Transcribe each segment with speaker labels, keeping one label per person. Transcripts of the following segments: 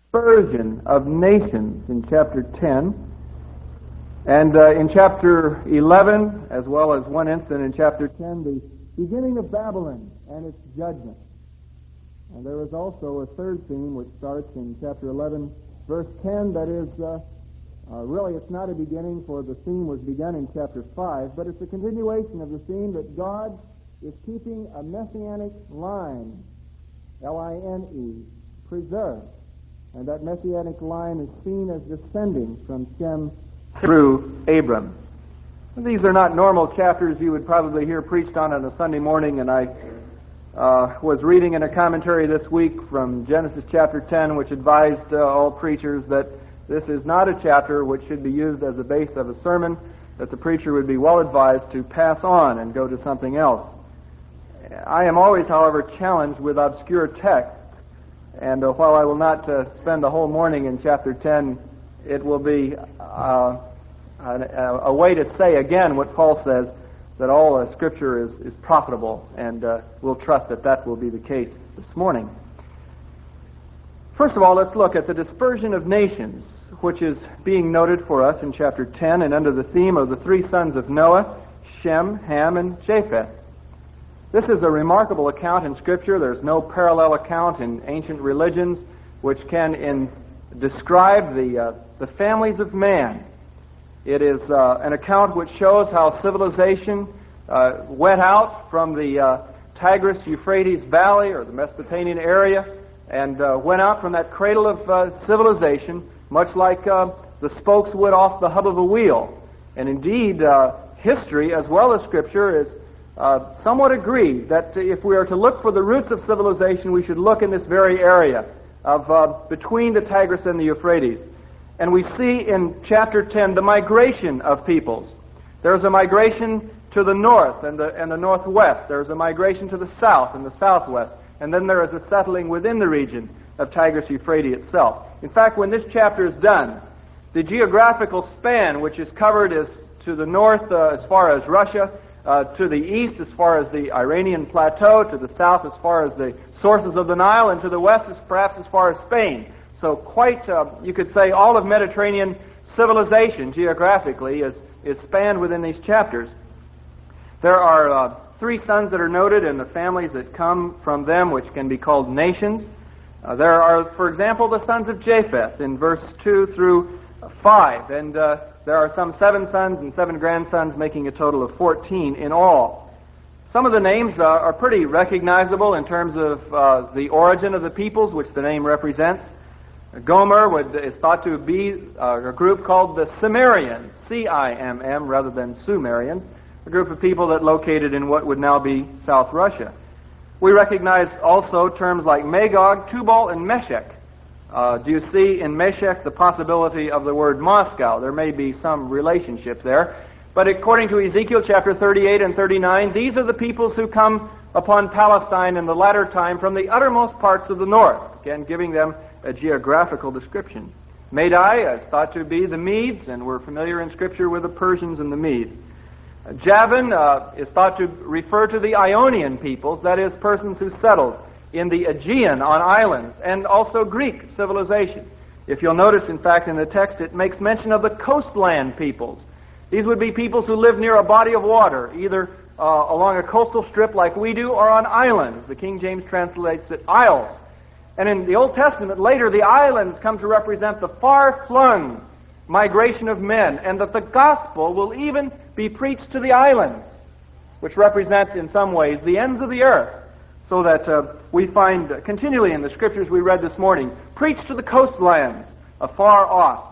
Speaker 1: dispersion of nations in chapter 10. And in chapter 11, as well as one instant in chapter 10, the beginning of Babylon and its judgment. And there is also a third theme which starts in chapter 11, verse 10, that is, really it's not a beginning, for the theme was begun in chapter 5, but it's a continuation of the theme that God is keeping a messianic line, L-I-N-E, preserved. And that messianic line is seen as descending from Shem through Abram. These are not normal chapters you would probably hear preached on a Sunday morning, and I was reading in a commentary this week from Genesis chapter 10, which advised all preachers that this is not a chapter which should be used as a base of a sermon, that the preacher would be well advised to pass on and go to something else. I am always, however, challenged with obscure texts, and while I will not spend the whole morning in chapter 10, it will be a way to say again what Paul says, that all Scripture is profitable, and we'll trust that that will be the case this morning. First of all, let's look at the dispersion of nations, which is being noted for us in chapter 10, and under the theme of the three sons of Noah, Shem, Ham, and Japheth. This is a remarkable account in Scripture. There's no parallel account in ancient religions which can describe the families of man. It is an account which shows how civilization went out from the Tigris-Euphrates Valley, or the Mesopotamian area, and went out from that cradle of civilization, much like the spokes would off the hub of a wheel. And indeed, history, as well as Scripture, is somewhat agreed that if we are to look for the roots of civilization, we should look in this very area of between the Tigris and the Euphrates. And we see in chapter 10 the migration of peoples. There's a migration to the north and the northwest. There's a migration to the south and the southwest. And then there is a settling within the region of Tigris-Euphrates itself. In fact, when this chapter is done, the geographical span which is covered is to the north as far as Russia, to the east as far as the Iranian plateau, to the south as far as the sources of the Nile, and to the west perhaps as far as Spain. So quite, you could say, all of Mediterranean civilization geographically is spanned within these chapters. There are three sons that are noted and the families that come from them, which can be called nations. There are, for example, the sons of Japheth in verse 2 through 5, and there are some 7 sons and 7 grandsons, making a total of 14 in all. Some of the names are pretty recognizable in terms of the origin of the peoples which the name represents. Gomer is thought to be a group called the Cimmerians, C-I-M-M, rather than Sumerians, a group of people that located in what would now be South Russia. We recognize also terms like Magog, Tubal, and Meshech. Do you see in Meshech the possibility of the word Moscow? There may be some relationship there. But according to Ezekiel chapter 38 and 39, these are the peoples who come upon Palestine in the latter time from the uttermost parts of the north, again giving them a geographical description. Madai is thought to be the Medes, and we're familiar in Scripture with the Persians and the Medes. Javan is thought to refer to the Ionian peoples, that is, persons who settled in the Aegean on islands, and also Greek civilization. If you'll notice, in fact, in the text, it makes mention of the coastland peoples. These would be peoples who live near a body of water, either along a coastal strip like we do, or on islands. The King James translates it isles. And in the Old Testament, later, the islands come to represent the far-flung migration of men, and that the gospel will even be preached to the islands, which represent, in some ways, the ends of the earth. So that we find continually in the Scriptures we read this morning, preached to the coastlands afar off.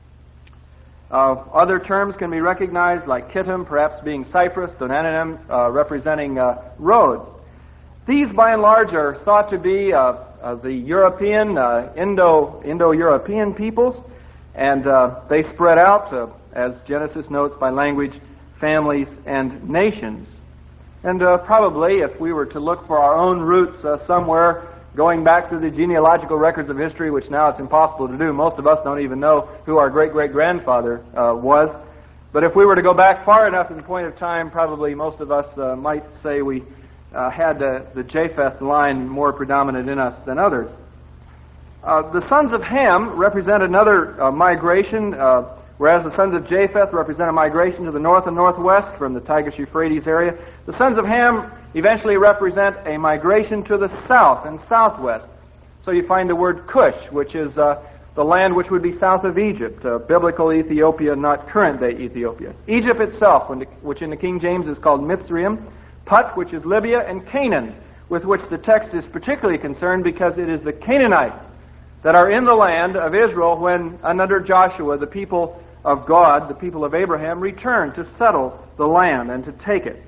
Speaker 1: Other terms can be recognized, like Kittim, perhaps being Cyprus, Donananim, representing roads. These, by and large, are thought to be the European, Indo-European peoples, and they spread out, as Genesis notes, by language, families, and nations. And probably, if we were to look for our own roots somewhere, going back to the genealogical records of history, which now it's impossible to do, most of us don't even know who our great-great-grandfather was. But if we were to go back far enough in point of time, probably most of us might say we had the Japheth line more predominant in us than others. The sons of Ham represent another migration, whereas the sons of Japheth represent a migration to the north and northwest from the Tigris-Euphrates area. The sons of Ham eventually represent a migration to the south and southwest. So you find the word Cush, which is the land which would be south of Egypt, biblical Ethiopia, not current-day Ethiopia. Egypt itself, which in the King James is called Mitzrayim, Put, which is Libya, and Canaan, with which the text is particularly concerned because it is the Canaanites that are in the land of Israel when, under Joshua, the people of God, the people of Abraham, returned to settle the land and to take it.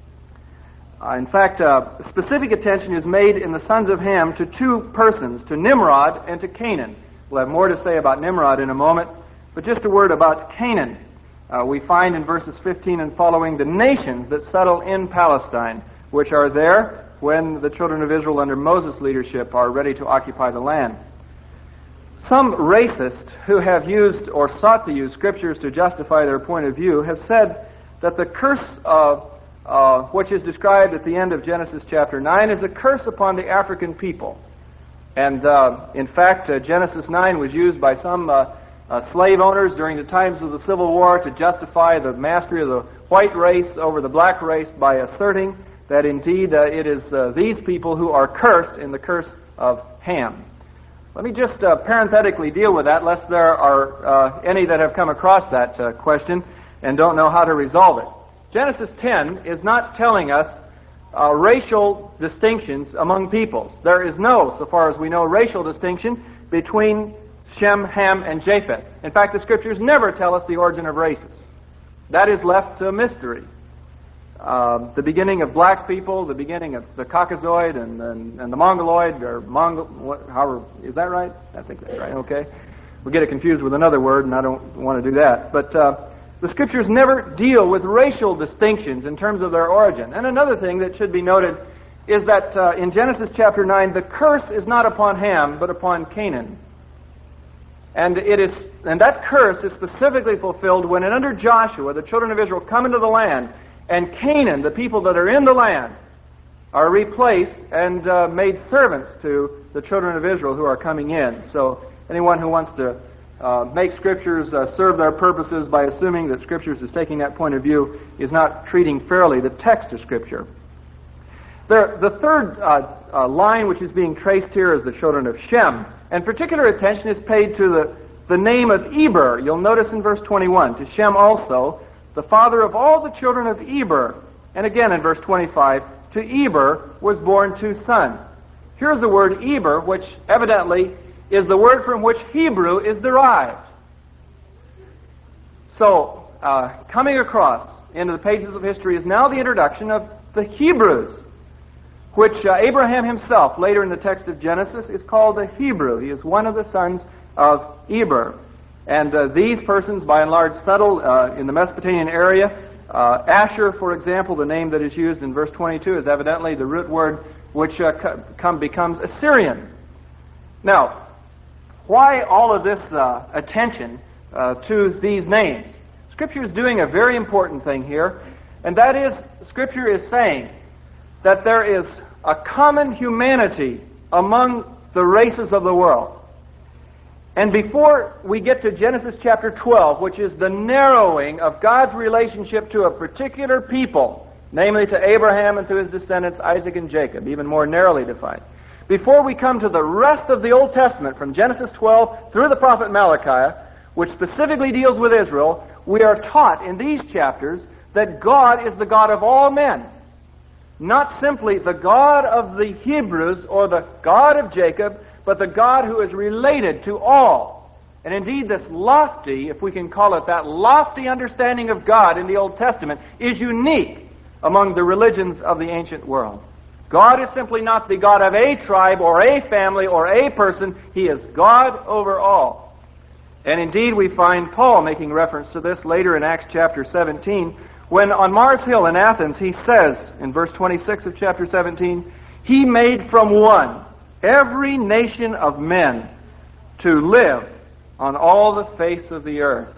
Speaker 1: In fact, specific attention is made in the sons of Ham to two persons, to Nimrod and to Canaan. We'll have more to say about Nimrod in a moment, but just a word about Canaan. We find in verses 15 and following the nations that settle in Palestine, which are there when the children of Israel under Moses' leadership are ready to occupy the land. Some racists who have used or sought to use scriptures to justify their point of view have said that the curse of which is described at the end of Genesis chapter 9 is a curse upon the African people. And in fact, Genesis 9 was used by some slave owners during the times of the Civil War to justify the mastery of the white race over the black race by asserting that indeed it is these people who are cursed in the curse of Ham. Let me just parenthetically deal with that, lest there are any that have come across that question and don't know how to resolve it. Genesis 10 is not telling us racial distinctions among peoples. There is no, so far as we know, racial distinction between Shem, Ham, and Japheth. In fact, the Scriptures never tell us the origin of races. That is left to mystery. The beginning of black people, the beginning of the Caucasoid and the Mongoloid, or however, is that right? I think that's right, okay. We'll get it confused with another word, and I don't want to do that. But the Scriptures never deal with racial distinctions in terms of their origin. And another thing that should be noted is that in Genesis chapter 9, the curse is not upon Ham, but upon Canaan. And that curse is specifically fulfilled when, under Joshua, the children of Israel come into the land, and Canaan, the people that are in the land, are replaced and made servants to the children of Israel who are coming in. So anyone who wants to make Scriptures serve their purposes by assuming that Scriptures is taking that point of view is not treating fairly the text of Scripture. The third line which is being traced here is the children of Shem. And particular attention is paid to the name of Eber. You'll notice in verse 21, to Shem also, the father of all the children of Eber. And again in verse 25, to Eber was born two sons. Here's the word Eber, which evidently is the word from which Hebrew is derived. So, coming across into the pages of history is now the introduction of the Hebrews, which Abraham himself, later in the text of Genesis, is called a Hebrew. He is one of the sons of Eber. And these persons, by and large, settled in the Mesopotamian area. Asher, for example, the name that is used in verse 22, is evidently the root word which becomes Assyrian. Now, why all of this attention to these names? Scripture is doing a very important thing here, and that is, Scripture is saying that there is a common humanity among the races of the world. And before we get to Genesis chapter 12, which is the narrowing of God's relationship to a particular people, namely to Abraham and to his descendants, Isaac and Jacob, even more narrowly defined, before we come to the rest of the Old Testament, from Genesis 12 through the prophet Malachi, which specifically deals with Israel, we are taught in these chapters that God is the God of all men. Not simply the God of the Hebrews or the God of Jacob, but the God who is related to all. And indeed, this lofty, if we can call it that, lofty understanding of God in the Old Testament is unique among the religions of the ancient world. God is simply not the God of a tribe or a family or a person. He is God over all. And indeed, we find Paul making reference to this later in Acts chapter 17, when on Mars Hill in Athens, he says, in verse 26 of chapter 17, He made from one every nation of men to live on all the face of the earth.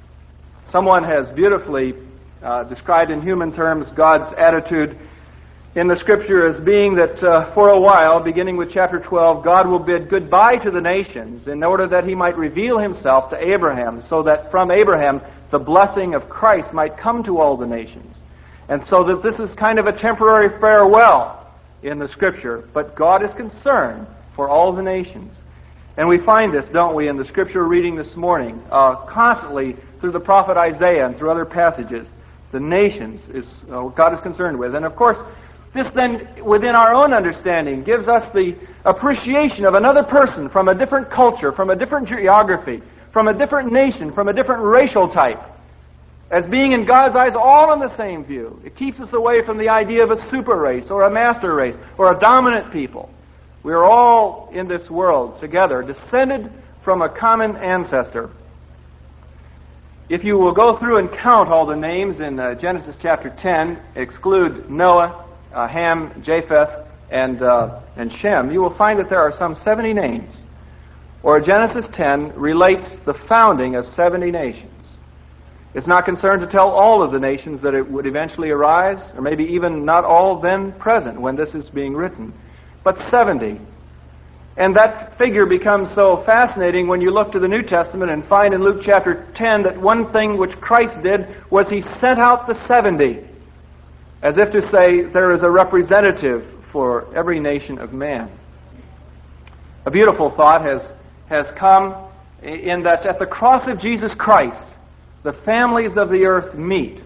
Speaker 1: Someone has beautifully described in human terms God's attitude in the Scripture as being that for a while, beginning with chapter 12, God will bid goodbye to the nations in order that He might reveal Himself to Abraham, so that from Abraham the blessing of Christ might come to all the nations. And so that this is kind of a temporary farewell in the Scripture, but God is concerned for all the nations. And we find this, don't we, in the Scripture reading this morning, constantly through the prophet Isaiah and through other passages. The nations is God is concerned with. And of course, this then, within our own understanding, gives us the appreciation of another person from a different culture, from a different geography, from a different nation, from a different racial type, as being in God's eyes all in the same view. It keeps us away from the idea of a super race or a master race or a dominant people. We are all in this world together, descended from a common ancestor. If you will go through and count all the names in Genesis chapter 10, exclude Noah, Ham, Japheth, and Shem, you will find that there are some 70 names. Or Genesis 10 relates the founding of 70 nations. It's not concerned to tell all of the nations that it would eventually arise, or maybe even not all then present when this is being written, but 70. And that figure becomes so fascinating when you look to the New Testament and find in Luke chapter 10 that one thing which Christ did was He sent out the 70, as if to say there is a representative for every nation of man. A beautiful thought has come in that at the cross of Jesus Christ, the families of the earth meet.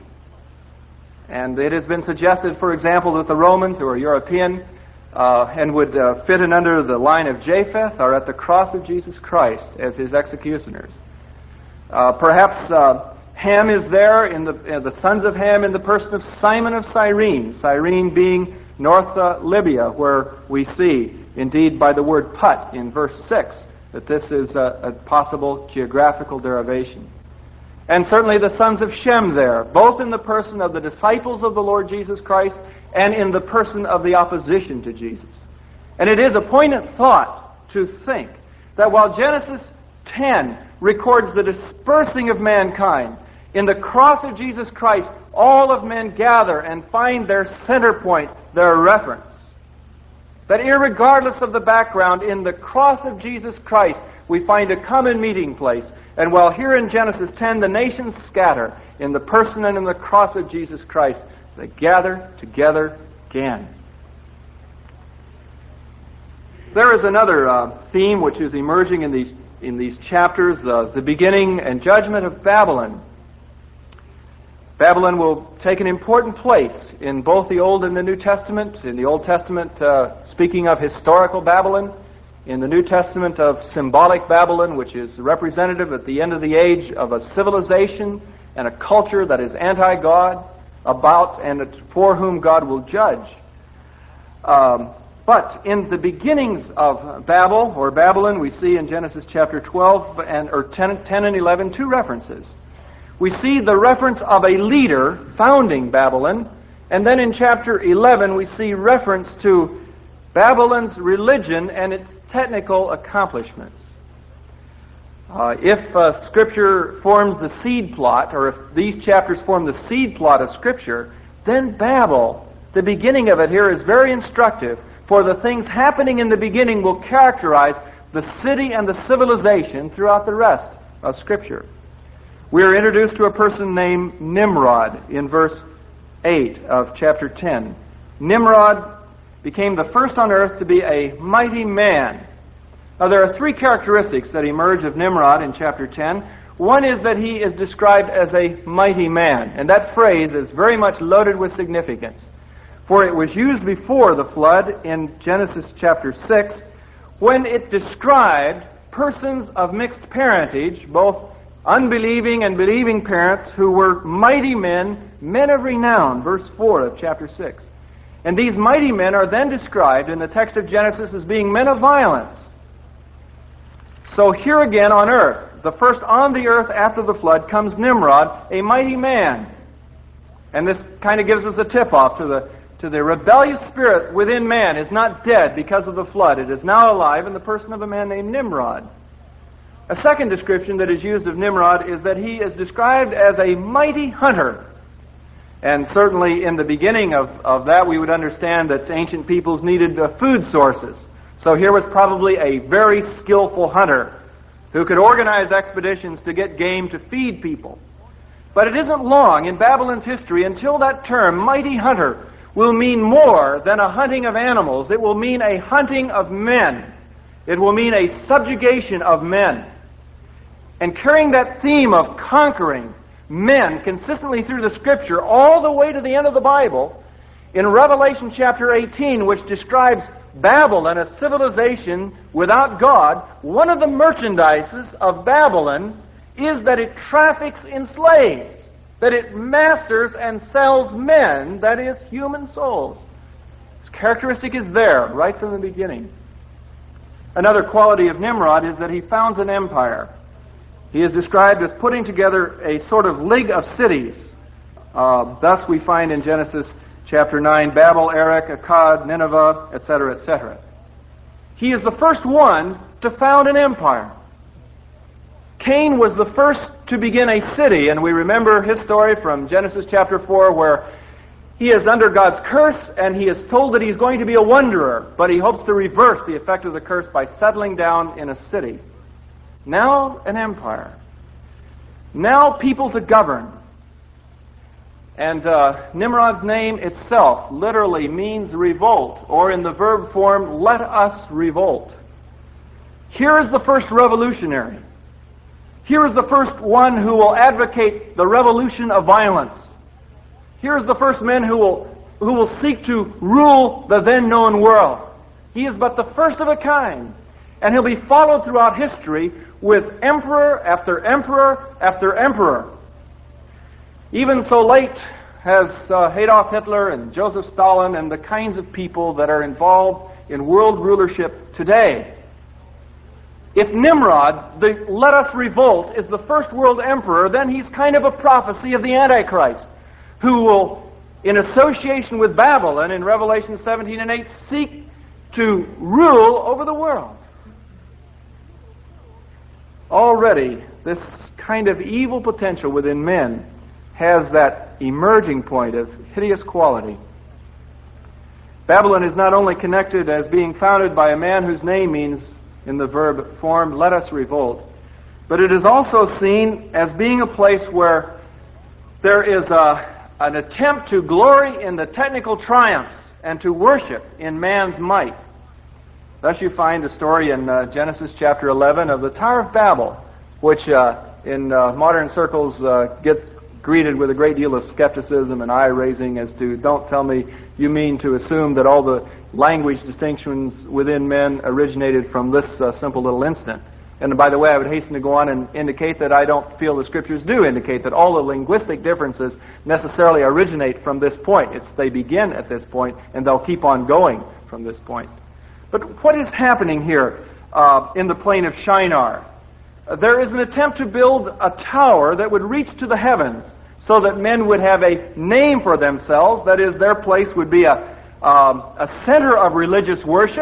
Speaker 1: And it has been suggested, for example, that the Romans, who are European, and would fit in under the line of Japheth, are at the cross of Jesus Christ as his executioners. Perhaps Ham is there, in the sons of Ham, in the person of Simon of Cyrene. Cyrene being North Libya, where we see, indeed, by the word Put in verse 6, that this is a possible geographical derivation. And certainly the sons of Shem there, both in the person of the disciples of the Lord Jesus Christ and in the person of the opposition to Jesus. And it is a poignant thought to think that while Genesis 10 records the dispersing of mankind, in the cross of Jesus Christ, all of men gather and find their center point, their reference. That irregardless of the background, in the cross of Jesus Christ, we find a common meeting place. And while here in Genesis 10 the nations scatter, in the person and in the cross of Jesus Christ, they gather together again. There is another theme which is emerging in these chapters, the beginning and judgment of Babylon. Babylon will take an important place in both the Old and the New Testament. In the Old Testament, speaking of historical Babylon. In the New Testament, of symbolic Babylon, which is representative at the end of the age of a civilization and a culture that is anti-God, about and for whom God will judge. But in the beginnings of Babel, or Babylon, we see in Genesis chapter 12 or 10 and 11 two references. We see the reference of a leader founding Babylon, and then in chapter 11 we see reference to Babylon's religion and its technical accomplishments. If Scripture forms the seed plot, or if these chapters form the seed plot of Scripture, then Babel, the beginning of it here, is very instructive, for the things happening in the beginning will characterize the city and the civilization throughout the rest of Scripture. We are introduced to a person named Nimrod in verse 8 of chapter 10. Nimrod became the first on earth to be a mighty man. Now, there are three characteristics that emerge of Nimrod in chapter 10. One is that he is described as a mighty man, and that phrase is very much loaded with significance. For it was used before the flood in Genesis chapter 6, when it described persons of mixed parentage, both unbelieving and believing parents, who were mighty men, men of renown, verse 4 of chapter 6. And these mighty men are then described in the text of Genesis as being men of violence. So here again on earth, the first on the earth after the flood, comes Nimrod, a mighty man. And this kind of gives us a tip-off to the rebellious spirit within man is not dead because of the flood. It is now alive in the person of a man named Nimrod. A second description that is used of Nimrod is that he is described as a mighty hunter. And certainly in the beginning of that, we would understand that ancient peoples needed food sources. So here was probably a very skillful hunter who could organize expeditions to get game to feed people. But it isn't long in Babylon's history until that term, mighty hunter, will mean more than a hunting of animals. It will mean a hunting of men. It will mean a subjugation of men. And carrying that theme of conquering men consistently through the Scripture all the way to the end of the Bible, in Revelation chapter 18, which describes Babylon, a civilization without God, one of the merchandises of Babylon is that it traffics in slaves, that it masters and sells men, that is, human souls. Its characteristic is there right from the beginning. Another quality of Nimrod is that he founds an empire. He is described as putting together a sort of league of cities. Thus we find in Genesis chapter 9, Babel, Erech, Akkad, Nineveh, etc., etc. He is the first one to found an empire. Cain was the first to begin a city, and we remember his story from Genesis chapter 4, where he is under God's curse, and he is told that he's going to be a wanderer, but he hopes to reverse the effect of the curse by settling down in a city. Now an empire. Now people to govern. And Nimrod's name itself literally means revolt, or in the verb form, let us revolt. Here is the first revolutionary. Here is the first one who will advocate the revolution of violence. Here is the first man who will seek to rule the then known world. He is but the first of a kind, and he'll be followed throughout history with emperor after emperor after emperor. Even so late as Adolf Hitler and Joseph Stalin and the kinds of people that are involved in world rulership today. If Nimrod, the let us revolt, is the first world emperor, then he's kind of a prophecy of the Antichrist, who will, in association with Babylon in Revelation 17 and 8, seek to rule over the world. Already, this kind of evil potential within men has that emerging point of hideous quality. Babylon is not only connected as being founded by a man whose name means, in the verb form, let us revolt, but it is also seen as being a place where there is an attempt to glory in the technical triumphs and to worship in man's might. Thus you find the story in Genesis chapter 11 of the Tower of Babel, which in modern circles gets greeted with a great deal of skepticism and eye-raising as to, don't tell me you mean to assume that all the language distinctions within men originated from this simple little incident. And by the way, I would hasten to go on and indicate that I don't feel the Scriptures do indicate that all the linguistic differences necessarily originate from this point. They begin at this point, and they'll keep on going from this point. But what is happening here in the plain of Shinar? There is an attempt to build a tower that would reach to the heavens so that men would have a name for themselves. That is, their place would be a center of religious worship.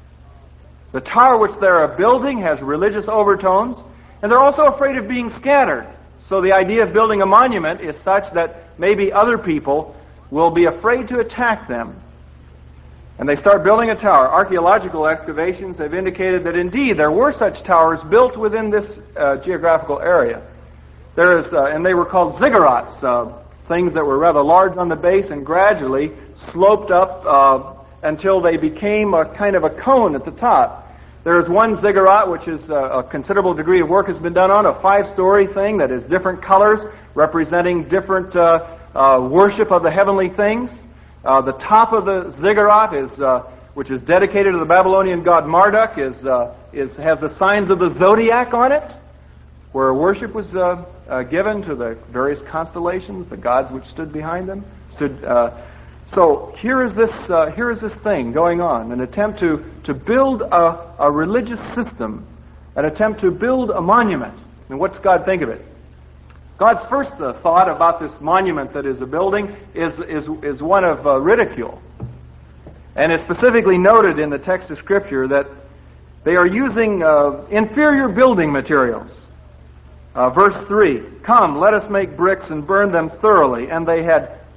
Speaker 1: The tower which they are building has religious overtones, and they're also afraid of being scattered. So the idea of building a monument is such that maybe other people will be afraid to attack them. And they start building a tower. Archaeological excavations have indicated that indeed there were such towers built within this geographical area. And they were called ziggurats, things that were rather large on the base and gradually sloped up until they became a kind of a cone at the top. There is one ziggurat which is a considerable degree of work has been done on, a 5-story thing that is different colors representing different worship of the heavenly things. The top of the ziggurat which is dedicated to the Babylonian god Marduk, has the signs of the zodiac on it, where worship was given to the various constellations, the gods which stood behind them. So here is this thing going on, an attempt to build a religious system, an attempt to build a monument. And what's God think of it? God's first thought about this monument that is a building is one of ridicule. And it's specifically noted in the text of Scripture that they are using inferior building materials. Verse 3, "Come, let us make bricks and burn them thoroughly." And they had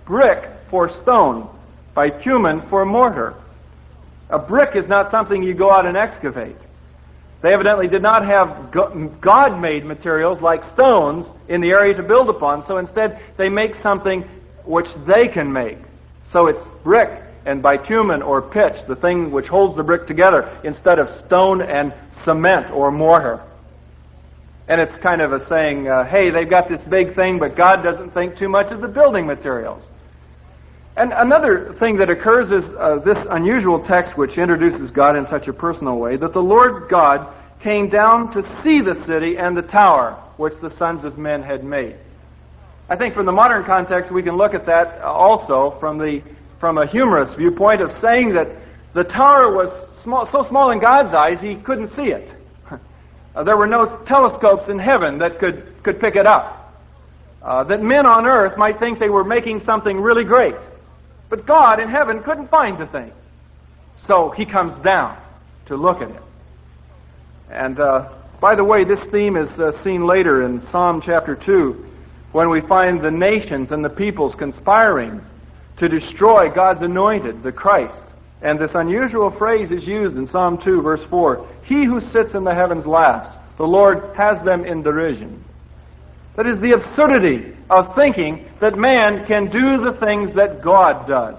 Speaker 1: brick for stone, bitumen for mortar. A brick is not something you go out and excavate. They evidently did not have God-made materials like stones in the area to build upon, so instead they make something which they can make. So it's brick and bitumen or pitch, the thing which holds the brick together, instead of stone and cement or mortar. And it's kind of a saying, hey, they've got this big thing, but God doesn't think too much of the building materials. And another thing that occurs is this unusual text which introduces God in such a personal way, that the Lord God came down to see the city and the tower which the sons of men had made. I think from the modern context we can look at that also from a humorous viewpoint of saying that the tower was so small in God's eyes he couldn't see it. There were no telescopes in heaven that could pick it up. That men on earth might think they were making something really great. But God in heaven couldn't find the thing. So he comes down to look at it. And by the way, this theme is seen later in Psalm chapter 2, when we find the nations and the peoples conspiring to destroy God's anointed, the Christ. And this unusual phrase is used in Psalm 2, verse 4. He who sits in the heavens laughs. The Lord has them in derision. That is the absurdity of thinking that man can do the things that God does.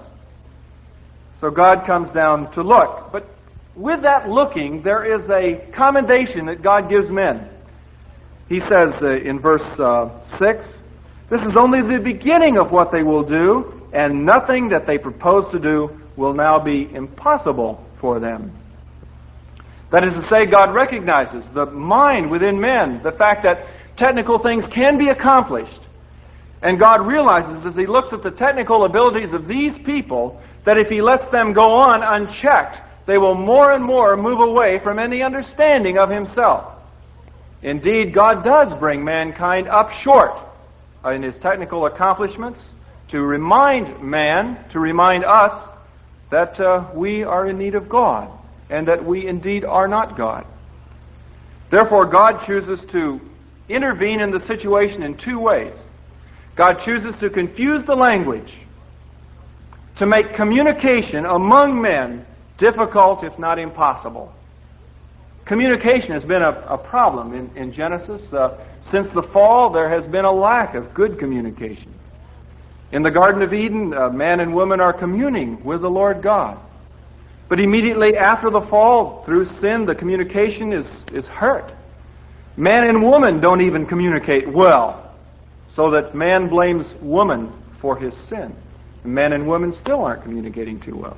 Speaker 1: So God comes down to look. But with that looking, there is a commendation that God gives men. He says in verse 6, this is only the beginning of what they will do, and nothing that they propose to do will now be impossible for them. That is to say, God recognizes the mind within men, the fact that technical things can be accomplished. And God realizes as he looks at the technical abilities of these people that if he lets them go on unchecked, they will more and more move away from any understanding of himself. Indeed, God does bring mankind up short in his technical accomplishments to remind man, to remind us that we are in need of God and that we indeed are not God. Therefore, God chooses to intervene in the situation in two ways. God chooses to confuse the language, to make communication among men difficult, if not impossible. Communication has been a problem in Genesis. Since the fall, there has been a lack of good communication. In the Garden of Eden, man and woman are communing with the Lord God. But immediately after the fall, through sin, the communication is hurt. Man and woman don't even communicate well, so that man blames woman for his sin. Men and women still aren't communicating too well.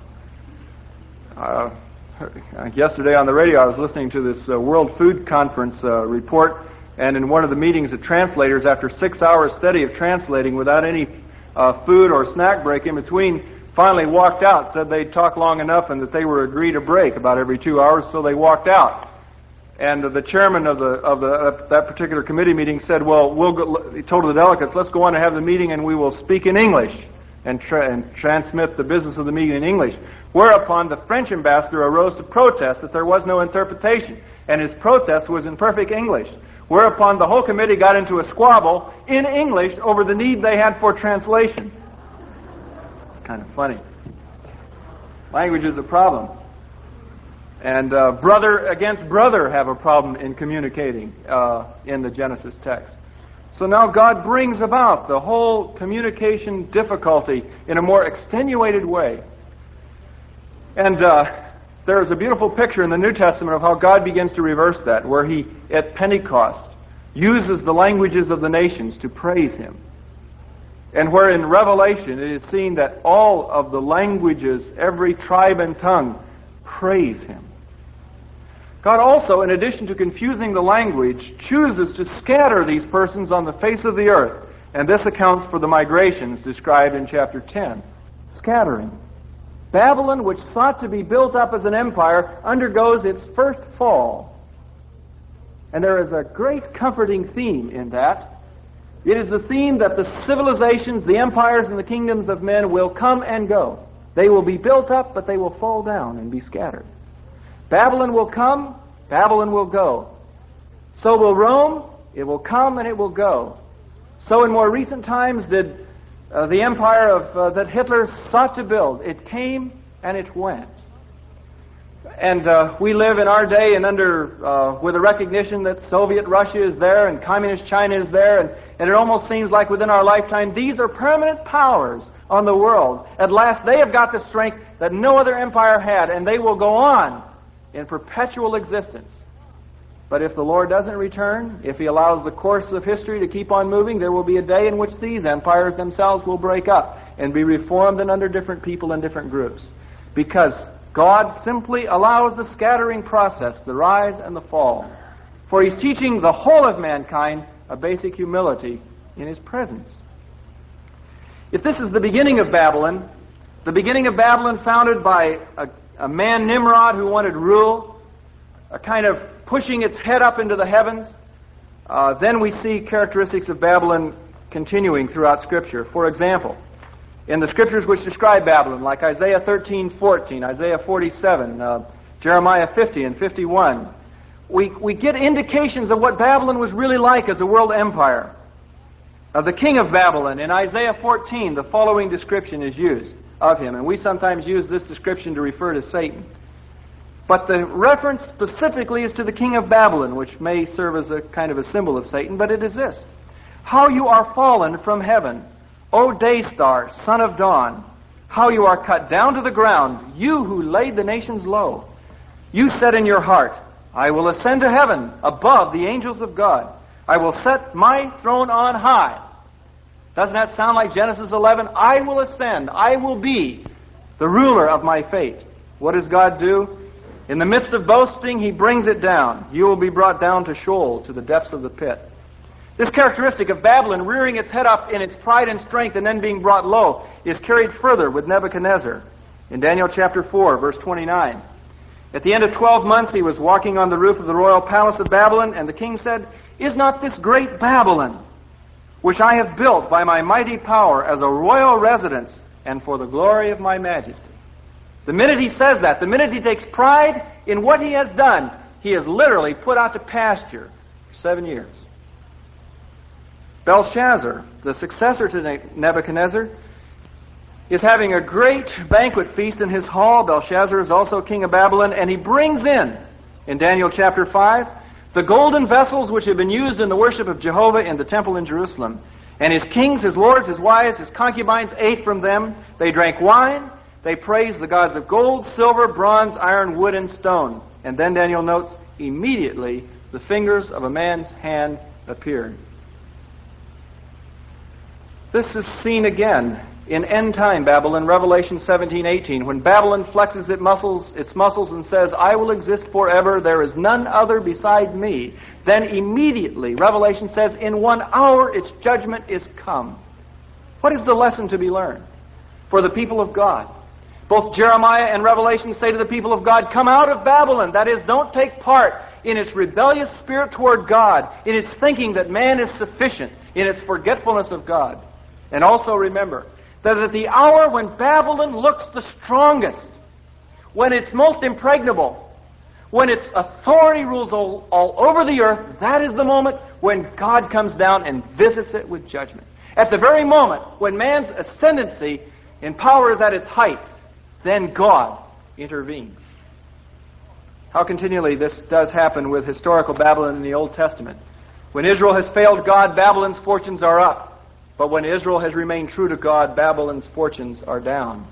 Speaker 1: Yesterday on the radio, I was listening to this World Food Conference report, and in one of the meetings, the translators, after 6 hours study of translating without any food or snack break in between, finally walked out, said they'd talked long enough and that they were agreed to break about every 2 hours, so they walked out. And the chairman of that particular committee meeting said, well, he told the delegates, let's go on and have the meeting and we will speak in English and transmit the business of the meeting in English. Whereupon the French ambassador arose to protest that there was no interpretation, and his protest was in perfect English. Whereupon the whole committee got into a squabble in English over the need they had for translation. It's kind of funny. Language is a problem. And brother against brother have a problem in communicating in the Genesis text. So now God brings about the whole communication difficulty in a more extenuated way. And there is a beautiful picture in the New Testament of how God begins to reverse that, where he, at Pentecost, uses the languages of the nations to praise him. And where in Revelation it is seen that all of the languages, every tribe and tongue, praise him. God also, in addition to confusing the language, chooses to scatter these persons on the face of the earth. And this accounts for the migrations described in chapter 10. Scattering. Babylon, which sought to be built up as an empire, undergoes its first fall. And there is a great comforting theme in that. It is the theme that the civilizations, the empires, and the kingdoms of men will come and go. They will be built up, but they will fall down and be scattered. Babylon will come, Babylon will go. So will Rome, it will come and it will go. So in more recent times did The empire that Hitler sought to build, it came and it went. And we live in our day and with a recognition that Soviet Russia is there and Communist China is there, and it almost seems like within our lifetime these are permanent powers on the world. At last they have got the strength that no other empire had, and they will go on in perpetual existence. But if the Lord doesn't return, if He allows the course of history to keep on moving, there will be a day in which these empires themselves will break up and be reformed and under different people and different groups. Because God simply allows the scattering process, the rise and the fall. For He's teaching the whole of mankind a basic humility in His presence. If this is the beginning of Babylon founded by a man, Nimrod, who wanted rule, a kind of pushing its head up into the heavens, then we see characteristics of Babylon continuing throughout Scripture. For example, in the Scriptures which describe Babylon, like Isaiah 13:14, Isaiah 47, Jeremiah 50 and 51, we get indications of what Babylon was really like as a world empire. The king of Babylon, in Isaiah 14, the following description is used of him, and we sometimes use this description to refer to Satan. But the reference specifically is to the king of Babylon, which may serve as a kind of a symbol of Satan, but it is this: "How you are fallen from heaven, O day star, son of dawn! How you are cut down to the ground, you who laid the nations low! You said in your heart, I will ascend to heaven above the angels of God. I will set my throne on high." Doesn't that sound like Genesis 11? I will ascend. I will be the ruler of my fate. What does God do? In the midst of boasting, He brings it down. You will be brought down to Sheol, to the depths of the pit. This characteristic of Babylon rearing its head up in its pride and strength and then being brought low is carried further with Nebuchadnezzar. In Daniel chapter 4, verse 29. At the end of 12 months he was walking on the roof of the royal palace of Babylon, and the king said, "Is not this great Babylon, which I have built by my mighty power as a royal residence and for the glory of my majesty?" The minute he says that, the minute he takes pride in what he has done, he is literally put out to pasture for 7 years. Belshazzar, the successor to Nebuchadnezzar, is having a great banquet feast in his hall. Belshazzar is also king of Babylon, and he brings in Daniel chapter 5, the golden vessels which have been used in the worship of Jehovah in the temple in Jerusalem. And his kings, his lords, his wives, his concubines ate from them. They drank wine. They praised the gods of gold, silver, bronze, iron, wood, and stone. And then Daniel notes, immediately the fingers of a man's hand appeared. This is seen again in end-time Babylon, Revelation 17:18, when Babylon flexes its muscles and says, "I will exist forever, there is none other beside me." Then immediately, Revelation says, in 1 hour its judgment is come. What is the lesson to be learned for the people of God? Both Jeremiah and Revelation say to the people of God, come out of Babylon. That is, don't take part in its rebellious spirit toward God, in its thinking that man is sufficient, in its forgetfulness of God. And also remember that at the hour when Babylon looks the strongest, when it's most impregnable, when its authority rules all over the earth, that is the moment when God comes down and visits it with judgment. At the very moment when man's ascendancy in power is at its height, then God intervenes. How continually this does happen with historical Babylon in the Old Testament. When Israel has failed God, Babylon's fortunes are up. But when Israel has remained true to God, Babylon's fortunes are down.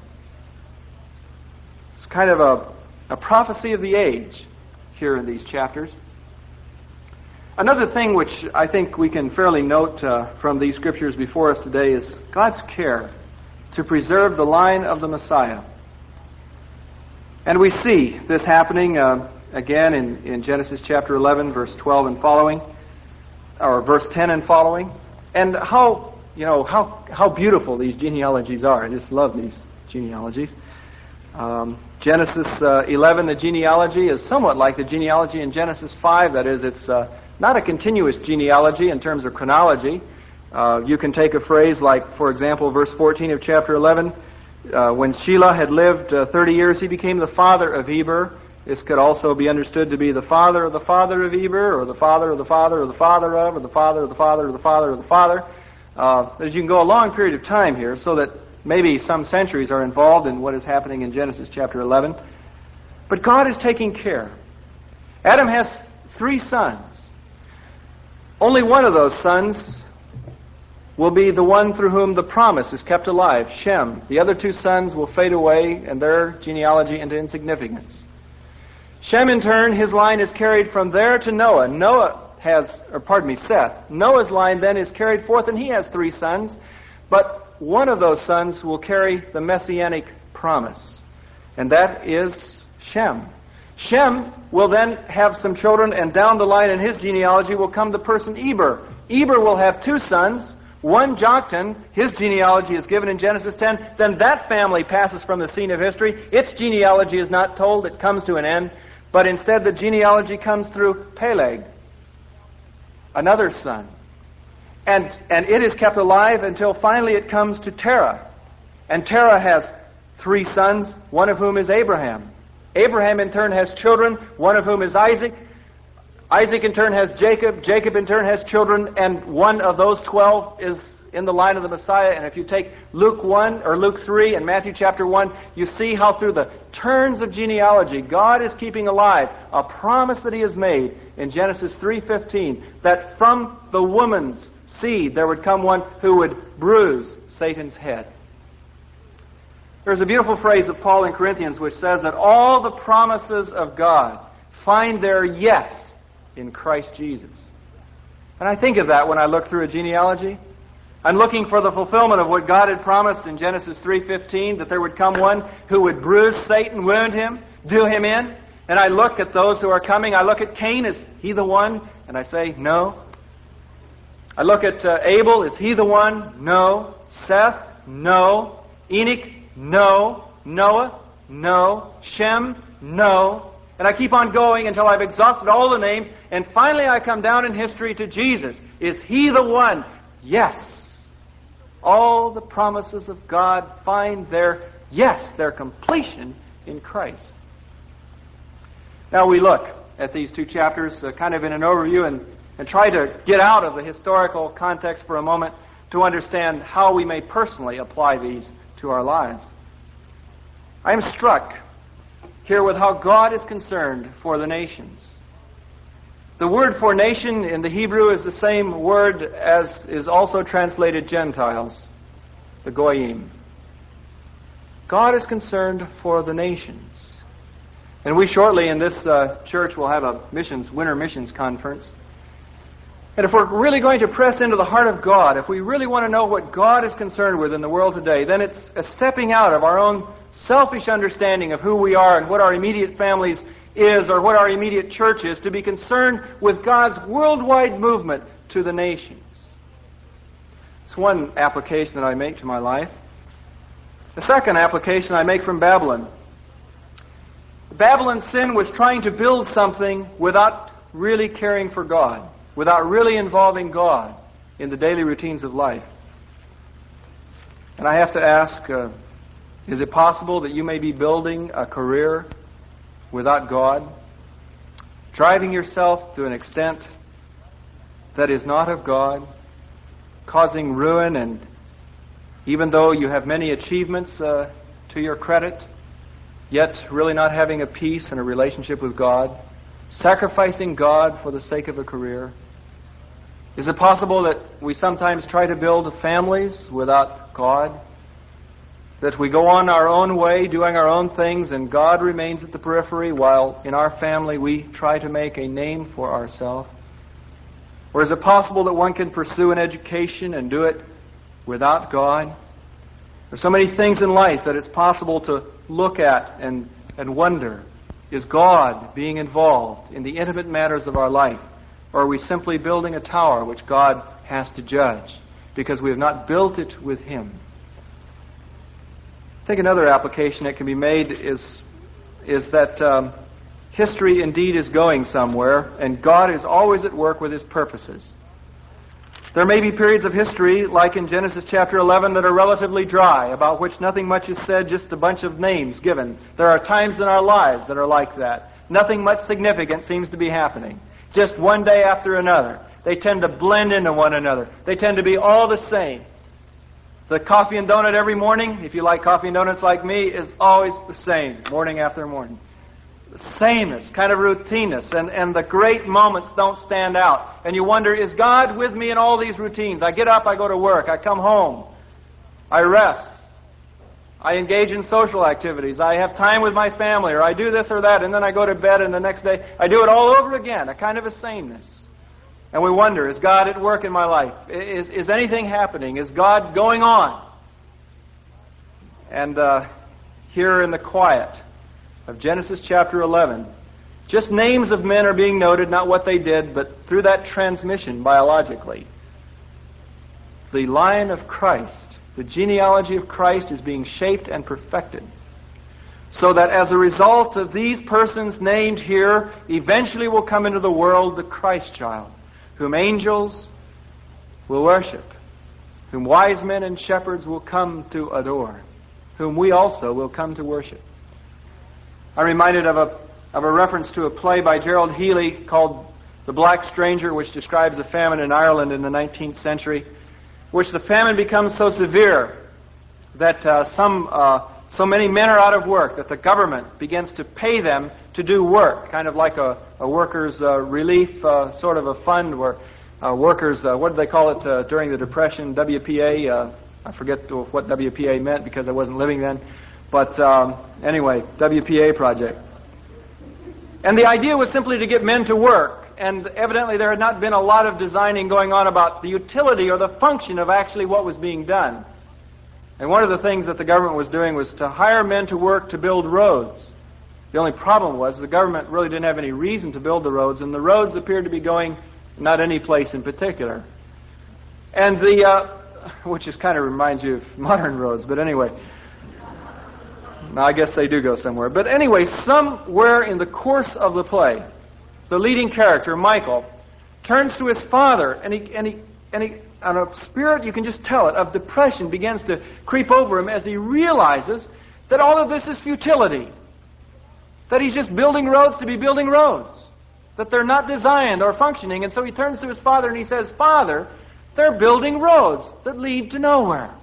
Speaker 1: It's kind of a prophecy of the age here in these chapters. Another thing which I think we can fairly note from these scriptures before us today is God's care to preserve the line of the Messiah. And we see this happening again in Genesis chapter 11, verse 12 and following, or verse 10 and following. And how beautiful these genealogies are. I just love these genealogies. Genesis 11, the genealogy, is somewhat like the genealogy in Genesis 5. That is, it's not a continuous genealogy in terms of chronology. You can take a phrase like, for example, verse 14 of chapter 11, when Shelah had lived 30 years, he became the father of Eber. This could also be understood to be the father of Eber, or the father of the father of the father of the father of, or the father of the father of the father of the father. As you can go a long period of time here, so that maybe some centuries are involved in what is happening in Genesis chapter 11. But God is taking care. Adam has 3 sons. Only one of those sons will be the one through whom the promise is kept alive, Shem. The other 2 sons will fade away and their genealogy into insignificance. Shem, in turn, his line is carried from there to Noah. Seth. Noah's line then is carried forth, and he has 3 sons. But one of those sons will carry the messianic promise, and that is Shem. Shem will then have some children, and down the line in his genealogy will come the person Eber. Eber will have 2 sons. One, Joktan, his genealogy is given in Genesis 10. Then that family passes from the scene of history. Its genealogy is not told. It comes to an end. But instead the genealogy comes through Peleg, another son. And it is kept alive until finally it comes to Terah. And Terah has 3 sons, one of whom is Abraham. Abraham in turn has children, one of whom is Isaac. Isaac in turn has Jacob. Jacob in turn has children, and one of those 12 is in the line of the Messiah. And if you take Luke 1 or Luke 3 and Matthew chapter 1, you see how through the turns of genealogy, God is keeping alive a promise that He has made in Genesis 3:15, that from the woman's seed there would come one who would bruise Satan's head. There's a beautiful phrase of Paul in Corinthians which says that all the promises of God find their yes in Christ Jesus. And I think of that when I look through a genealogy. I'm looking for the fulfillment of what God had promised in Genesis 3:15, that there would come one who would bruise Satan, wound him, do him in. And I look at those who are coming. I look at Cain, is he the one? And I say, no. I look at Abel, is he the one? No. Seth? No. Enoch? No. Noah? No. Shem? No. And I keep on going until I've exhausted all the names, and finally I come down in history to Jesus. Is He the one? Yes. All the promises of God find their completion in Christ. Now we look at these 2 chapters kind of in an overview and try to get out of the historical context for a moment to understand how we may personally apply these to our lives. I am struck here with how God is concerned for the nations. The word for nation in the Hebrew is the same word as is also translated Gentiles, the Goyim. God is concerned for the nations. And we shortly in this church will have a winter missions conference. And if we're really going to press into the heart of God, if we really want to know what God is concerned with in the world today, then it's a stepping out of our own selfish understanding of who we are and what our immediate families is or what our immediate church is, to be concerned with God's worldwide movement to the nations. It's one application that I make to my life. The second application I make from Babylon. Babylon's sin was trying to build something without really caring for God, without really involving God in the daily routines of life. And I have to ask, is it possible that you may be building a career without God, driving yourself to an extent that is not of God, causing ruin, and even though you have many achievements to your credit, yet really not having a peace and a relationship with God, sacrificing God for the sake of a career? Is it possible that we sometimes try to build families without God? That we go on our own way, doing our own things, and God remains at the periphery, while in our family we try to make a name for ourselves? Or is it possible that one can pursue an education and do it without God? There's so many things in life that it's possible to look at and wonder, is God being involved in the intimate matters of our life? Or are we simply building a tower which God has to judge because we have not built it with Him? I think another application that can be made is that history indeed is going somewhere, and God is always at work with His purposes. There may be periods of history, like in Genesis chapter 11, that are relatively dry, about which nothing much is said, just a bunch of names given. There are times in our lives that are like that. Nothing much significant seems to be happening. Just one day after another. They tend to blend into one another. They tend to be all the same. The coffee and donut every morning, if you like coffee and donuts like me, is always the same, morning after morning. The sameness, kind of routineness, and the great moments don't stand out. And you wonder, is God with me in all these routines? I get up, I go to work, I come home, I rest, I engage in social activities, I have time with my family, or I do this or that, and then I go to bed, and the next day I do it all over again, a kind of a sameness. And we wonder, is God at work in my life? Is anything happening? Is God going on? And here in the quiet of Genesis chapter 11, just names of men are being noted, not what they did, but through that transmission biologically. The line of Christ, the genealogy of Christ is being shaped and perfected, so that as a result of these persons named here, eventually will come into the world the Christ child, whom angels will worship, whom wise men and shepherds will come to adore, whom we also will come to worship. I'm reminded of a reference to a play by Gerald Healy called The Black Stranger, which describes a famine in Ireland in the 19th century, which the famine becomes so severe that so many men are out of work that the government begins to pay them to do work, kind of like a workers' relief sort of a fund where workers, what did they call it during the Depression, WPA? I forget what WPA meant because I wasn't living then. But anyway, WPA project. And the idea was simply to get men to work. And evidently there had not been a lot of designing going on about the utility or the function of actually what was being done. And one of the things that the government was doing was to hire men to work to build roads. The only problem was the government really didn't have any reason to build the roads, and the roads appeared to be going not any place in particular. And which just kind of reminds you of modern roads, but anyway. I guess they do go somewhere. But anyway, somewhere in the course of the play, the leading character, Michael, turns to his father, and he on a spirit, you can just tell it, of depression begins to creep over him as he realizes that all of this is futility. That he's just building roads to be building roads. That they're not designed or functioning. And so he turns to his father and he says, "Father, they're building roads that lead to nowhere."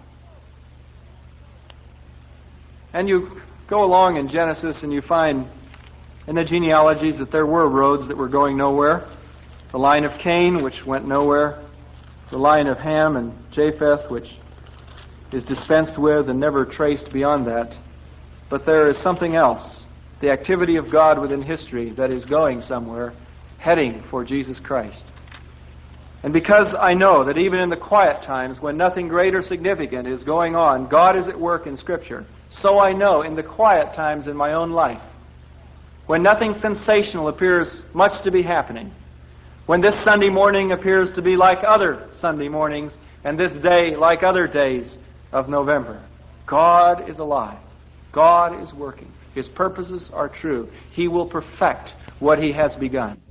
Speaker 1: And you go along in Genesis and you find in the genealogies that there were roads that were going nowhere. The line of Cain, which went nowhere. The line of Ham and Japheth, which is dispensed with and never traced beyond that. But there is something else, the activity of God within history that is going somewhere, heading for Jesus Christ. And because I know that even in the quiet times when nothing great or significant is going on, God is at work in Scripture, so I know in the quiet times in my own life, when nothing sensational appears much to be happening, when this Sunday morning appears to be like other Sunday mornings, and this day like other days of November, God is alive. God is working. His purposes are true. He will perfect what He has begun.